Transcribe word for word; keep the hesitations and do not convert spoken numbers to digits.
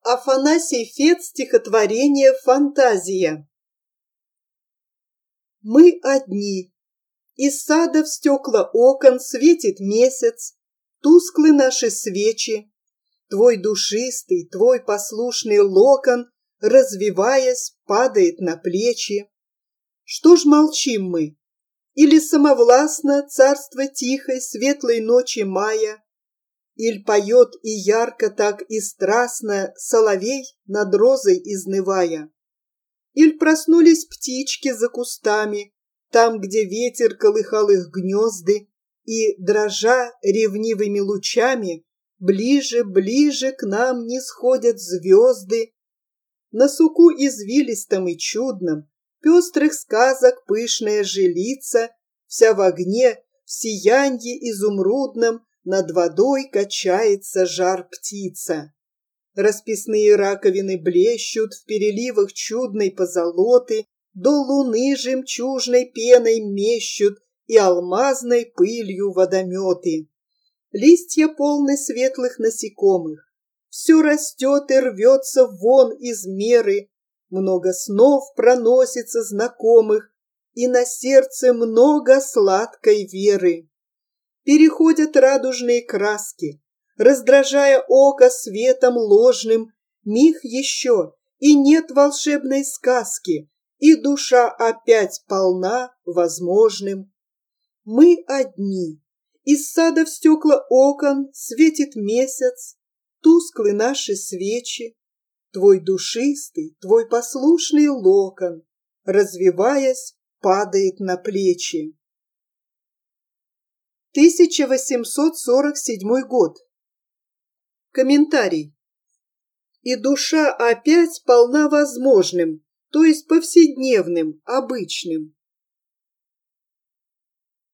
Афанасий Фет, стихотворение «Фантазия». Мы одни. Из сада в стекла окон светит месяц, тусклы наши свечи. Твой душистый, твой послушный локон, развиваясь, падает на плечи. Что ж молчим мы? Или самовластно царство тихой, светлой ночи мая? Иль поет и ярко так и страстно соловей над розой изнывая? Иль проснулись птички за кустами, там, где ветер колыхал их гнезды, и, дрожа ревнивыми лучами, ближе, ближе к нам не сходят звезды. На суку извилистом и чудном пестрых сказок пышная жилица, вся в огне, в сиянье изумрудном, над водой качается жар птица. Расписные раковины блещут в переливах чудной позолоты, до луны жемчужной пеной мещут и алмазной пылью водометы. Листья полны светлых насекомых, все растет и рвется вон из меры, много снов проносится знакомых, и на сердце много сладкой веры. Переходят радужные краски, раздражая око светом ложным, миг еще, и нет волшебной сказки, и душа опять полна возможным. Мы одни, из сада в стекла окон светит месяц, тусклы наши свечи, твой душистый, твой послушный локон, развиваясь, падает на плечи. тысяча восемьсот сорок седьмой год. Комментарий. И душа опять полна возможным, то есть повседневным, обычным.